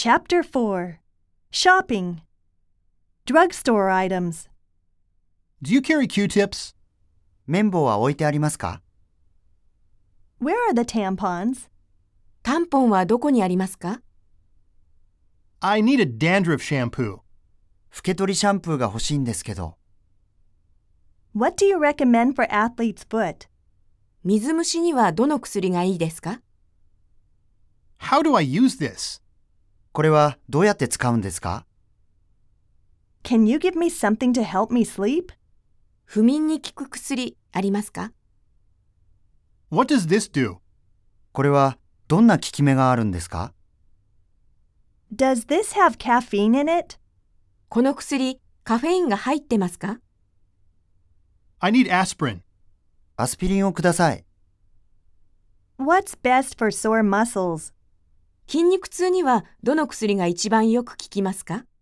Chapter 4 Shopping Drugstore Items Do you carry Q-tips? 綿棒は置いてありますか？ Where are the tampons? タンポンはどこにありますか？ I need a dandruff shampoo. 拭け取りシャンプーが欲しいんですけど。 What do you recommend for athlete's foot? 水虫にはどの薬がいいですか？ How do I use this? これはどうやって使うんですか？ Can you give me something to help me sleep? 不眠に効く薬ありますか？ What does this do? これはどんな効き目があるんですか？ Does this have caffeine in it? この薬、カフェインが入ってますか？ I need aspirin. アスピリンをください。 What's best for sore muscles? 筋肉痛にはどの薬が一番よく効きますか？